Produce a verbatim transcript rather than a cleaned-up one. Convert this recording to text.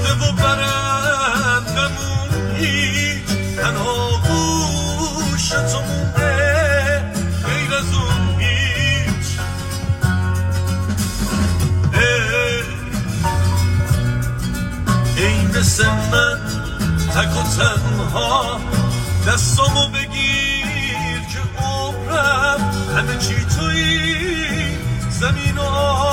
پرنده و برندمون هیچ تنها گوش تو مونده غیر از اون هیچ. ای مثل من تک و تنها دستامو بگیر که عمرم همه چی توی زمین و